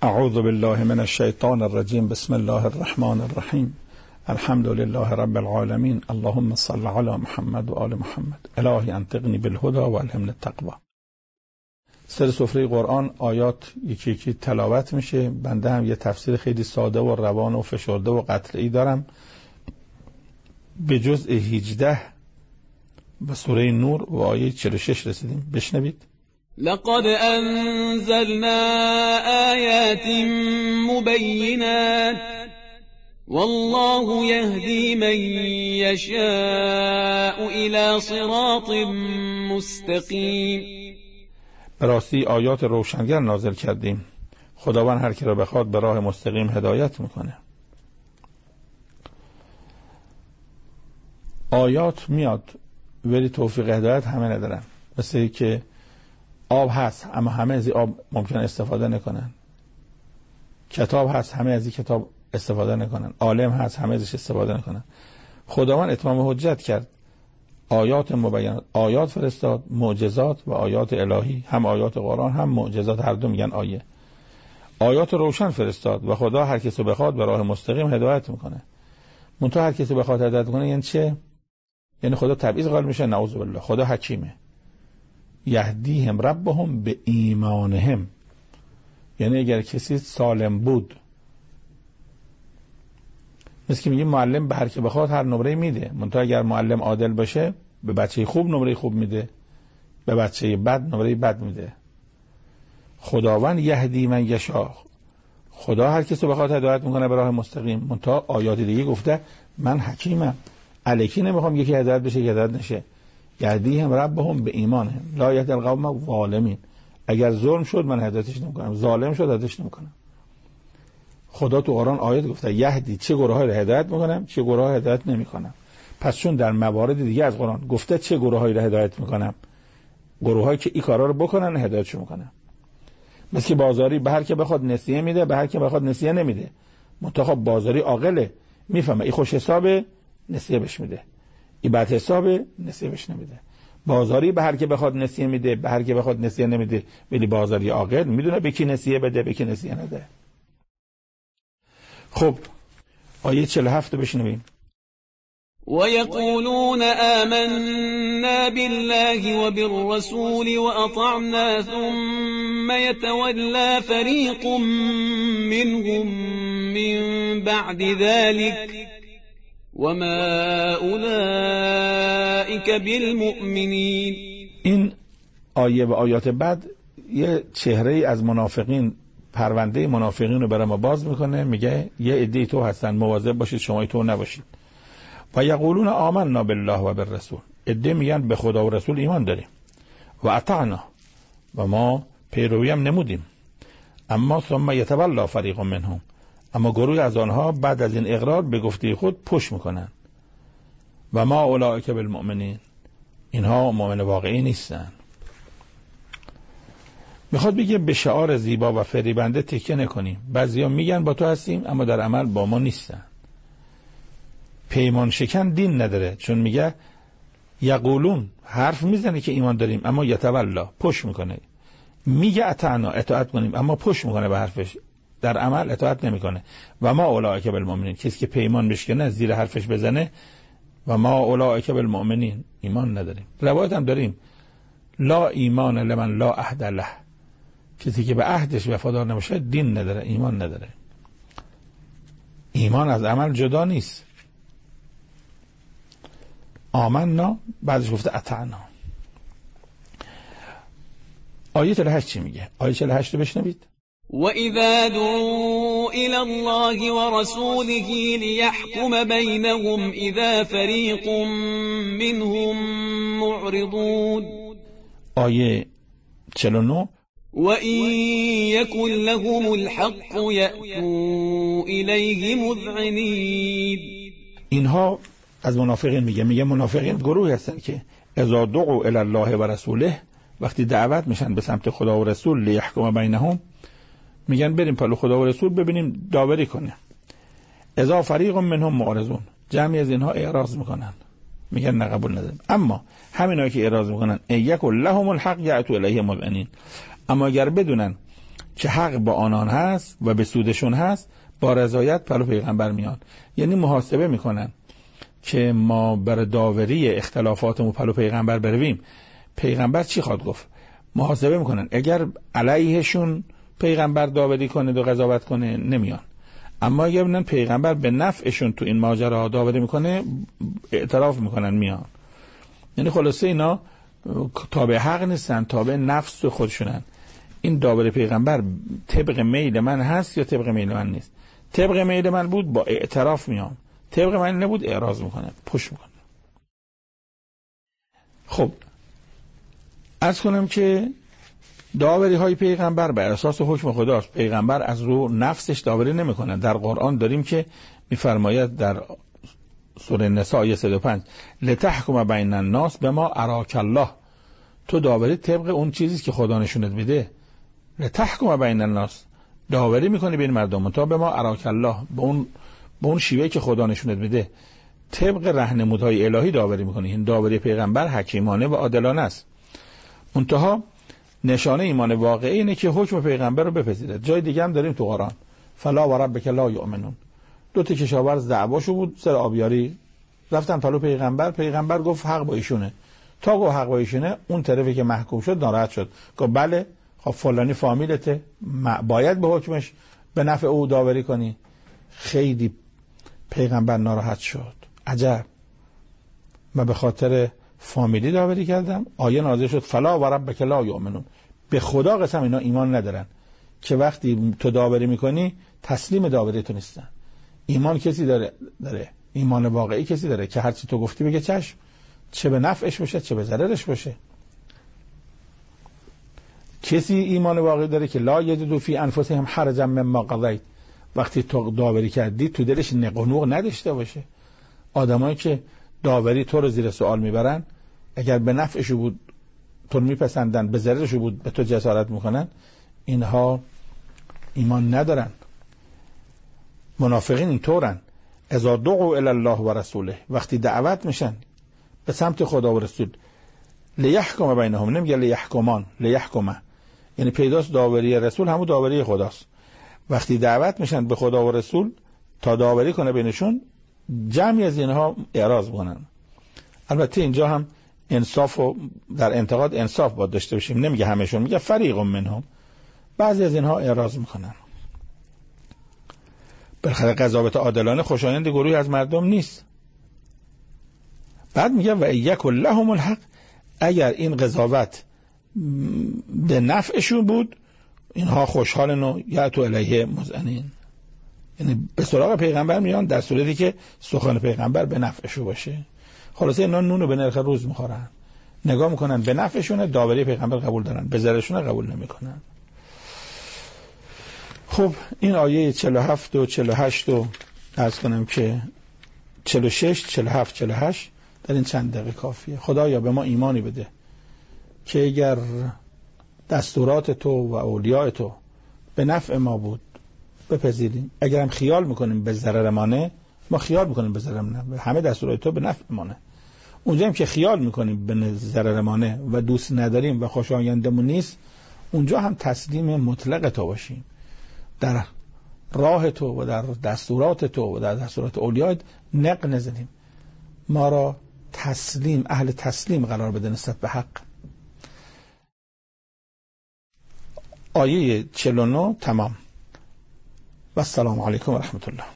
اعوذ بالله من الشیطان الرجیم. بسم الله الرحمن الرحیم. الحمد لله رب العالمین. اللهم صل علی محمد و آل محمد. الهی انطقنی بالهدى و الهمنی التقوی. سر سفره قرآن آیات یکی یکی تلاوت میشه. بنده هم یه تفسیر خیلی ساده و روان و فشرده و قطعی دارم. به جزء 18 و سوره نور و آیه 46 رسیدیم. بشنوید. لقد أنزلنا آيات مبينات والله يهدي من يشاء إلى صراط مستقيم. براستی آیات روشنگر نازل کردیم. خداوند هر کی را بخواد به راه مستقیم هدایت میکنه. آیات میاد ولی توفیق هدایت همه ندارن. مثل که آب هست اما همه از این آب ممکن استفاده نکنن. کتاب هست همه از این کتاب استفاده نکنن. عالم هست همه ازش استفاده نکنن. خداوند اتمام حجت کرد. آیات مبینات، آیات فرستاد، معجزات و آیات الهی. هم آیات قرآن هم معجزات، هر دو میگن آیه. آیات روشن فرستاد و خدا هر کسی بخواد به راه مستقیم هدایت میکنه. منتها هر کسی بخواد هدایت کنه یعنی چه؟ یعنی خدا تبعیض قائل میشه. نعوذ بالله. خدا حکیمه. یهدیهم ربهم به ایمانهم. یعنی اگر کسی سالم بود، مثل که میگه معلم به هر که بخواد هر نمره میده. منتها اگر معلم عادل باشه به بچه خوب نمره خوب میده، به بچه بد نمره بد میده. خداوند یهدی من یشاء. خدا هر کسی بخواد هدایت میکنه به راه مستقیم. منتها آیات دیگه گفته من حکیمم. الکی نمیخوام یکی هدایت بشه یکی هدایت نشه. یهدیهم ربهم به ایمانهم لا یهدی القوم الظالمین. اگر ظلم شد من هدایتش نمیکنم، ظالم شد هدایتش نمیکنم. خدا تو قرآن آیات گفته یهدی چه گروهایی را هدایت میکنم چه گروهایی هدایت نمیکنم. پس چون در موارد دیگه از قرآن گفته چه گروهایی را هدایت میکنم، گروهایی که این کارا رو بکنن هدایتشون میکنم. مثل که بازاری به هر که بخواد نسیه میده، به هر که بخواد نسیه نمیده. منتها بازاری عاقله، میفهمه این خوش حسابه نسیه بهش میده، این بد حسابه نسیه بهش نمیده. بازاری به هر که بخواد نسیه میده، به هر که بخواد نسیه نمیده. ولی بازاری عاقل میدونه به کی نسیه بده به کی نسیه نده. خب آیه 47 بشنویم. ويقولون آمنا بالله وبالرسول وأطعنا ثم يتولى فريق منهم من بعد ذلك وما أولئك بالمؤمنين. این آیه و آیات بعد یه چهره از منافقین، پرونده منافقین رو برای ما باز میکنه. میگه یه عده تو هستن، مواظب باشید شما تو نباشید. و یقولون آمنا بالله و بالرسول. عده میگن به خدا و رسول ایمان داریم. و اطعنا و ما پیروی هم نمودیم. اما ثم یتولا فریق منهم. اما گروه از آنها بعد از این اقرار به گفته خود پشت میکنن. و ما اولئک بالمؤمنین. اینها مؤمن واقعی نیستن. میخواد بگه به شعار زیبا و فریبنده تکیه نکنیم. بعضیا میگن با تو هستیم اما در عمل با ما نیستن. پیمان شکن دین نداره. چون میگه یقولون، حرف میزنه که ایمان داریم اما یتولا پشت میکنه. میگه اطعنا اطاعت کنیم اما پشت میکنه به حرفش، در عمل اطاعت نمیکنه. و ما اولئک بالمؤمنین. کسی که پیمان بشکنه زیر حرفش بزنه و ما اولئک بالمؤمنین ایمان نداریم. روایت هم داریم لا ایمان لمن لا عهد له. کسی که به عهدش وفادار نباشه دین نداره، ایمان نداره. ایمان از عمل جدا نیست. آمنا بعدش گفته اطعنا. آیه 48 چی میگه؟ آیه 48 رو بشنوید. وَإِذَا دُعُوا إِلَى اللَّهِ وَرَسُولِهِ لِيَحْكُمَ بَيْنَهُمْ إِذَا فَرِيقٌ مِّنْهُمْ مُعْرِضُونَ. آیه 49 وَإِن يَكُن لَّهُمُ الْحَقُّ يَأْتُوا إِلَيْهِ مُذْعِنِينَ. اینها از منافقین میگه منافقین گروهی هستن که اذا دعوا الی الله و رسوله، وقتی دعوت میشن به سمت خدا و رسول لیحکم بینهم، میگن بریم پلو خدا و رسول ببینیم داوری کنه. اذا فریق منهم معرضون. جمعی از اینها اعراض میکنن، میگن نه قبول نداریم. اما همینایی که اعراض میکنن یکل لهم الحق یأتوا الیه مذعنین. اما اگر بدونن که حق با آنان هست و به سودشون هست، با رضایت پلو پیغمبر میان. یعنی محاسبه میکنن که ما برای داوری اختلافاتمون پلو پیغمبر برویم، پیغمبر چی خواد گفت. محاسبه میکنن، اگر علیهشون پیغمبر داوری کنه و قضاوت کنه نمیان، اما اگر ببینن پیغمبر به نفعشون تو این ماجرا داوری میکنه اعتراف میکنن میان. یعنی خلاصه اینا تابع حق نیستن، تابع نفس خودشونن. این داوری پیغمبر طبق میل من هست یا طبق میل من نیست؟ طبق میل من بود با اعتراف میام، طبق من نبود اعراض میکنه، پشت میکنه. خب عرض کنم که داوری های پیغمبر بر اساس حکم خداست. پیغمبر از رو نفسش داوری نمیکنه. در قرآن داریم که میفرماید در سوره نساء آیه 105 لتحکم بین الناس بما اراک الله، تو داوری طبق اون چیزی که خدا نشونت میده. لتحکم بین الناس، داوری میکنی بین مردم تا بما اراک الله، به اون شیوهی که خدا نشونت میده، طبق راهنمودهای الهی داوری میکنی. این داوری پیغمبر حکیمانه و عادلانه است. منتها نشانه ایمان واقعی اینه که حکم پیغمبر رو بپذیرد. جای دیگه هم داریم تو قرآن، فلا و ربک لا یؤمنون. دو تا کشاورز دعواشو بود سر آبیاری، رفتن پلو پیغمبر گفت حق با ایشونه. تا گفت حق با ایشونه، اون طرفی که محکوم شد ناراحت شد، گفت بله خب فلانی فامیلته، باید به حکمش به نفع او داوری کنی. خیلی پیغمبر ناراحت شد، عجب من به خاطر فامیلی داوری کردم. آیه نازل شد فلا و ربک لا یؤمنون، به خدا قسم اینا ایمان ندارن که وقتی تو داوری میکنی تسلیم داوری تو نیستن. ایمان کسی داره ایمان واقعی کسی داره که هرچی تو گفتی بگه چشم، چه به نفعش باشه چه به ضررش باشه. کسی ایمان واقعی داره که لا یجدوا فی انفسهم حرجا مما قضیت، وقتی تو داوری کردی تو دلش نقنوق نداشته باشه. آدمایی که داوری تو رو زیر سوال میبرن، اگر به نفعشو بود تو رو میپسندن، به ضررشو بود به تو جسارت میکنن، اینها ایمان ندارن. منافقین اینطورن. اذا دعوا الی الله و رسوله، وقتی دعوت میشن به سمت خدا و رسول، لیحکم بینهم، نمیگه لیحکمان، لیحکمه، یعنی پیداست داوری رسول همون داوری خداست. وقتی دعوت میشن به خدا و رسول تا داوری کنه بینشون، جمعی از اینها اعراض میکنن. البته اینجا هم انصاف و در انتقاد انصاف باید داشته باشیم، نمیگه همشون، میگه فریق منهم، بعضی از اینها اعراض میکنن. بالاخره قضاوت عادلانه خوشایند گروهی از مردم نیست. بعد میگه و یکن لهم الحق، اگر این قضاوت به نفعشون بود اینها خوشحالن و یأتوا الیه مذعنین، یعنی به سراغ پیغمبر میان در صورتی که سخن پیغمبر به نفعشون باشه. خلاصه اینا نونو به نرخ روز میخورن، نگاه میکنن به نفعشونه داوری پیغمبر قبول دارن، به ضررشون قبول نمیکنن. خب این آیه 47 و 48 رو عرض کنم که 46 47 48 در این چند دقیقه کافیه. خدایا به ما ایمانی بده که اگر دستورات تو و اولیاء تو به نفع ما بود بپذیریم، اگر هم خیال میکنیم به ضرر مانه، ما خیال میکنیم به ضرر مانه، همه دستورات تو به نفع مانه. اونجا هم که خیال میکنیم به ضرر مانه و دوست نداریم و خوشایندمون نیست، اونجا هم تسلیم مطلق تو باشیم، در راه تو و در دستورات تو و در دستورات اولیاء نق نزنیم، ما را تسلیم، اهل تسلیم قرار بده نسبت به حق. آیه 49 تمام. و السلام علیکم و رحمت الله.